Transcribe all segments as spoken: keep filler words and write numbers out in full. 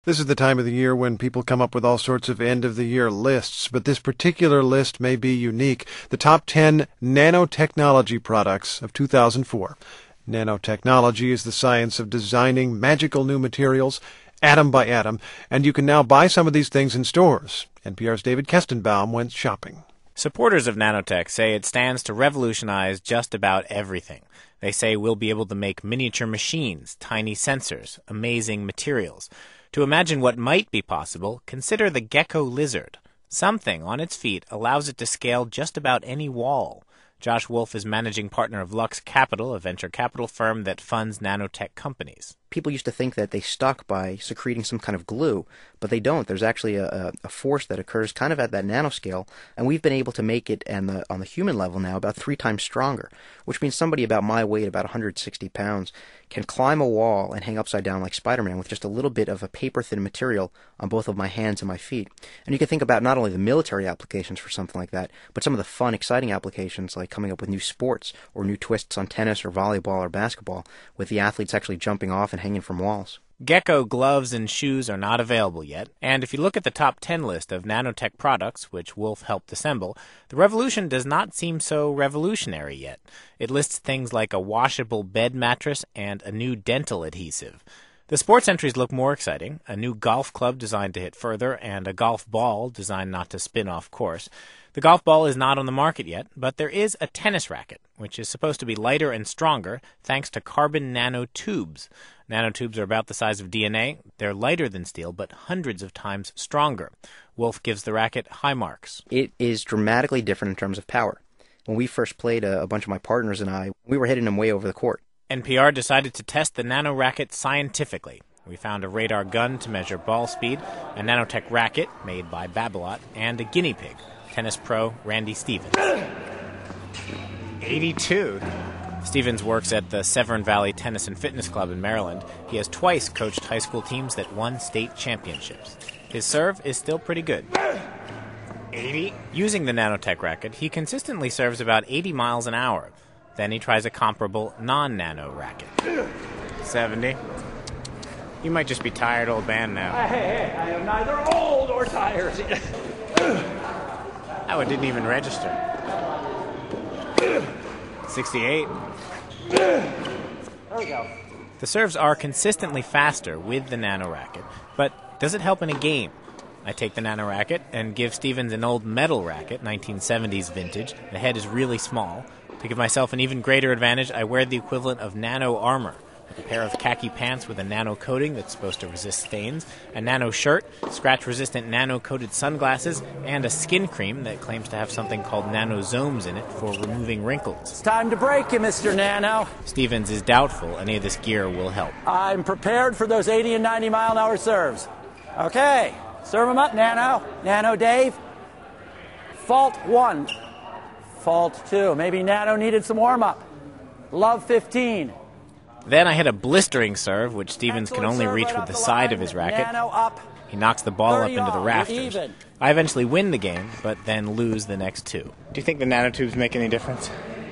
This is the time of the year when people come up with all sorts of end-of-the-year lists, but this particular list may be unique. The top ten nanotechnology products of two thousand four. Nanotechnology is the science of designing magical new materials, atom by atom, and you can now buy some of these things in stores. N P R's David Kestenbaum went shopping. Supporters of nanotech say it stands to revolutionize just about everything. They say we'll be able to make miniature machines, tiny sensors, amazing materials. To imagine what might be possible, consider the gecko lizard. Something on its feet allows it to scale just about any wall. Josh Wolf is managing partner of Lux Capital, a venture capital firm that funds nanotech companies. People used to think that they stuck by secreting some kind of glue, but they don't. There's actually a, a force that occurs kind of at that nanoscale, and we've been able to make it and the, on the human level now about three times stronger, which means somebody about my weight, about one hundred sixty pounds, can climb a wall and hang upside down like Spider-Man with just a little bit of a paper-thin material on both of my hands and my feet. And you can think about not only the military applications for something like that, but some of the fun, exciting applications like coming up with new sports or new twists on tennis or volleyball or basketball with the athletes actually jumping off and hanging from walls. Gecko gloves and shoes are not available yet, and if you look at the top ten list of nanotech products, which Wolf helped assemble, the revolution does not seem so revolutionary yet. It lists things like a washable bed mattress and a new dental adhesive. The sports entries look more exciting, a new golf club designed to hit further, and a golf ball designed not to spin off course. The golf ball is not on the market yet, but there is a tennis racket, which is supposed to be lighter and stronger thanks to carbon nanotubes. Nanotubes are about the size of D N A. They're lighter than steel, but hundreds of times stronger. Wolf gives the racket high marks. It is dramatically different in terms of power. When we first played, a, a bunch of my partners and I, we were hitting them way over the court. N P R decided to test the nano racket scientifically. We found a radar gun to measure ball speed, a nanotech racket made by Babolat, and a guinea pig, tennis pro Randy Stevens. eighty-two. Stevens works at the Severn Valley Tennis and Fitness Club in Maryland. He has twice coached high school teams that won state championships. His serve is still pretty good. eighty. Using the nanotech racket, he consistently serves about eighty miles an hour. Then he tries a comparable non-nano racket. seventy. You might just be tired, old man, now. Hey, hey, I am neither old or tired. Oh, it didn't even register. sixty-eight. There we go. The serves are consistently faster with the nano racket, but does it help in a game? I take the nano racket and give Stevens an old metal racket, nineteen seventies vintage. The head is really small. To give myself an even greater advantage, I wear the equivalent of nano armor. A pair of khaki pants with a nano coating that's supposed to resist stains, a nano shirt, scratch-resistant nano-coated sunglasses, and a skin cream that claims to have something called nanosomes in it for removing wrinkles. It's time to break you, Mister Nano. Stevens is doubtful any of this gear will help. I'm prepared for those eighty and ninety mile an hour serves. Okay, serve them up, Nano. Nano Dave. Fault one. Fault two. Maybe Nano needed some warm-up. Love fifteen. Then I hit a blistering serve, which Stevens can only reach with the side of his racket. He knocks the ball up into the rafters. I eventually win the game, but then lose the next two. Do you think the nanotubes make any difference?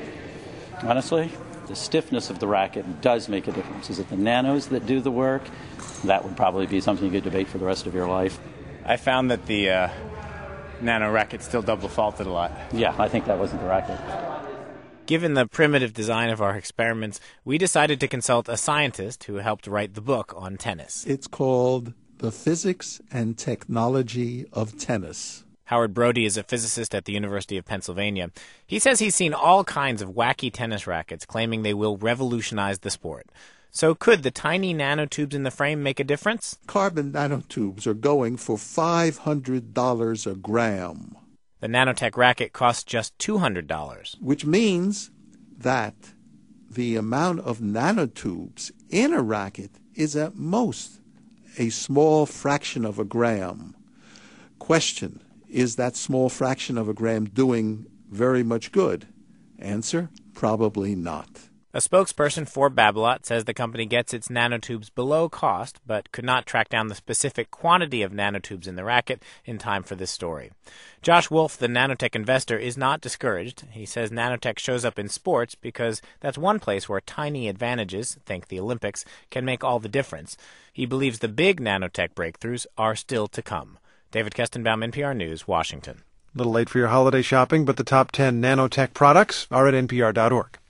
Honestly, the stiffness of the racket does make a difference. Is it the nanos that do the work? That would probably be something you could debate for the rest of your life. I found that the uh, nano racket still double faulted a lot. Yeah, I think that wasn't the racket. Given the primitive design of our experiments, we decided to consult a scientist who helped write the book on tennis. It's called The Physics and Technology of Tennis. Howard Brody is a physicist at the University of Pennsylvania. He says he's seen all kinds of wacky tennis rackets claiming they will revolutionize the sport. So could the tiny nanotubes in the frame make a difference? Carbon nanotubes are going for five hundred dollars a gram. The nanotech racket costs just two hundred dollars. Which means that the amount of nanotubes in a racket is at most a small fraction of a gram. Question, is that small fraction of a gram doing very much good? Answer, probably not. A spokesperson for Babolat says the company gets its nanotubes below cost, but could not track down the specific quantity of nanotubes in the racket in time for this story. Josh Wolf, the nanotech investor, is not discouraged. He says nanotech shows up in sports because that's one place where tiny advantages, think the Olympics, can make all the difference. He believes the big nanotech breakthroughs are still to come. David Kestenbaum, N P R News, Washington. A little late for your holiday shopping, but the top ten nanotech products are at N P R dot org.